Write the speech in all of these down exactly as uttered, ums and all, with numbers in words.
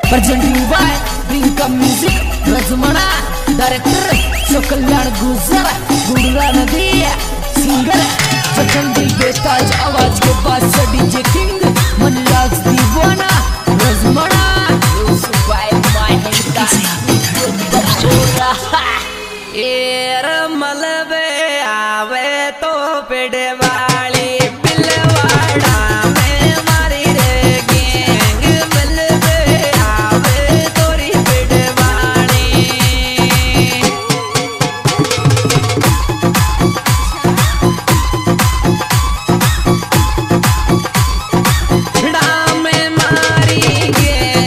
presenting by Brinka Music, Razmana, director, So Kalyan Guzar, Gurra Nadiya, singer, Chandi Betaj, आवाज के बाद से DJ king, Manraj दीवाना, Razmana, music by my Hinda, Chura, ये रमलबे आवे तो पेड़े वाली पिलवाड़ा में मारी रे गैंग मलबे आवे तोरी पेड़े वाली छड़ा में मारी गैंग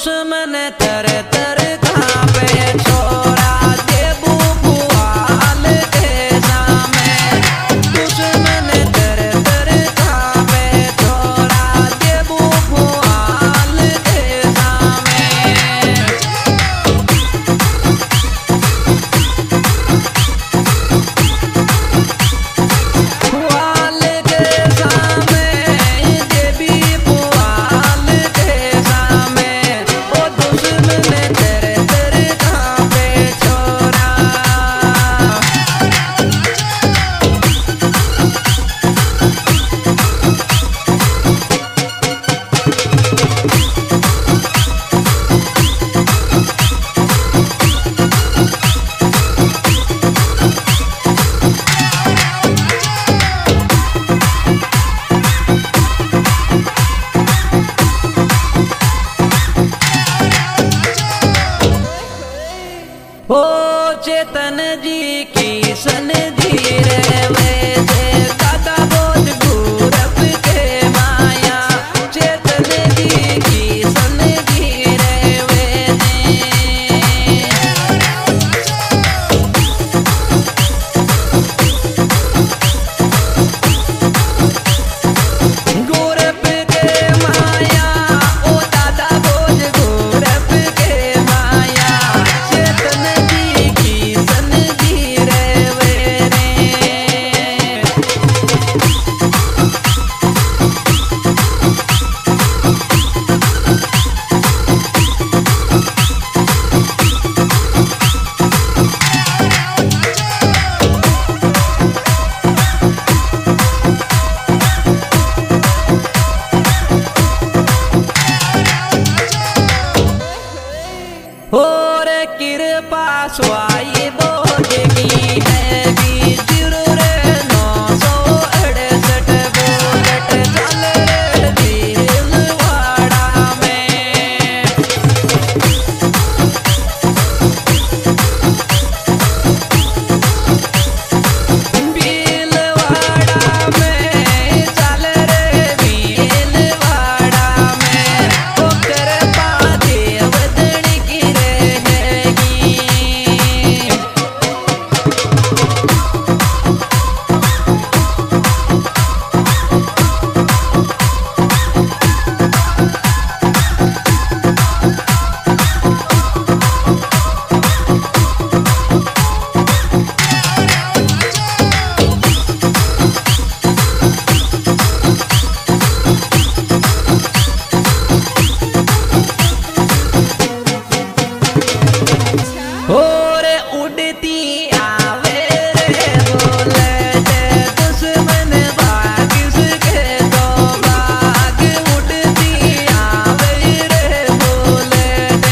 दुश्मन तर तर कहाँ पे छोड़ा देबू पुआल के सामे दुश्मन तर तर कहाँ पे छोड़ा देबू पुआल के सामे पुआल के सामे देबी पुआल के सामे ओ दुश्मन तर तर कहाँ पे छोड़ा ओ चेतन जी की सन धीरे वैसे दादा बोझ घूरप के माया चेतन जी की सन धीरे वैसे घूरप के माया ओ दादा बोझ घूरप के माया चेतन जी की सन धीरे वेरे और कृपा स्वाई बोधगी है भी जरूर नौ सौ अड़सठ बुलेट चल रे भीलवाड़ा में भीलवाड़ा में चल रे भीलवाड़ा में ओ कृपा देवदन की रहेगी और उड़ती आवे रे बुलेट दुश्मन भाग के दो भाग उड़ती आवे रे बुलेट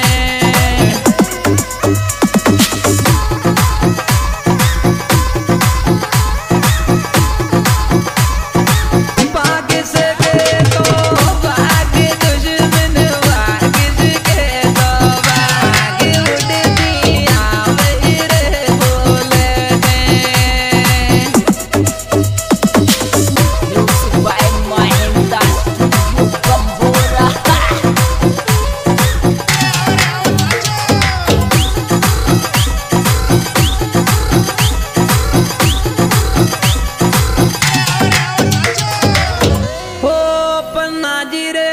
भाग सके तो भाग दुश्मन भाग के दो भाग उड़ती आवे रे bullet Music by Mahinda Studio Bambora. हो पन्ना जी रे